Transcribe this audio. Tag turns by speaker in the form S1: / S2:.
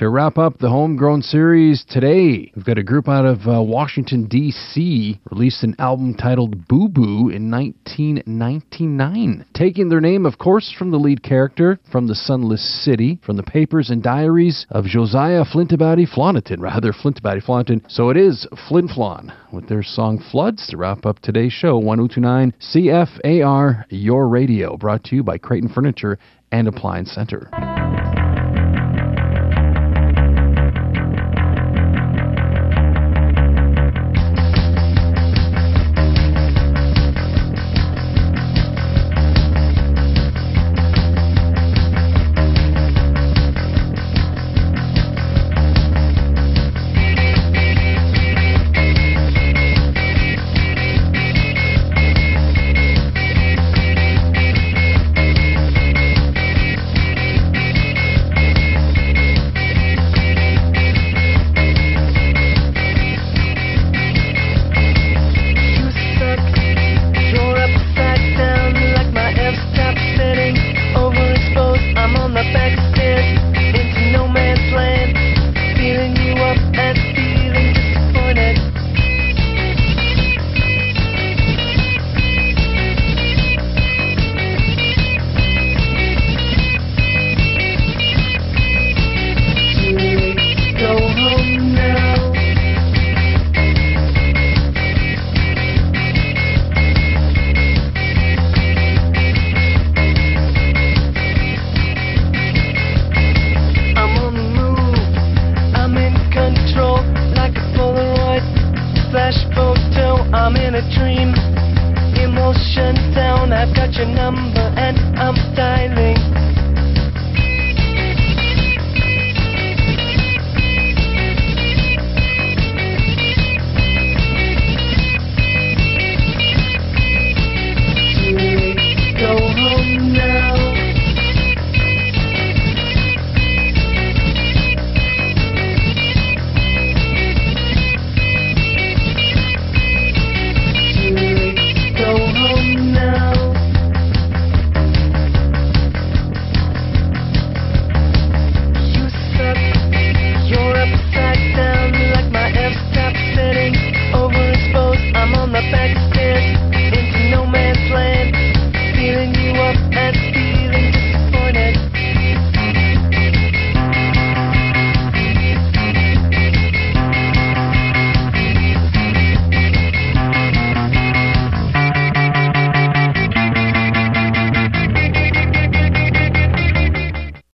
S1: To wrap up the Homegrown series today, we've got a group out of Washington, D.C. released an album titled Boo Boo in 1999. Taking their name, of course, from the lead character from The Sunless City, from the papers and diaries of Josiah Flintabody Flanagan. So it is Flin Flon with their song Floods to wrap up today's show. 1029 CFAR, Your Radio, brought to you by Creighton Furniture and Appliance Center.
S2: I'm in a dream, emotion down, I've got your number and I'm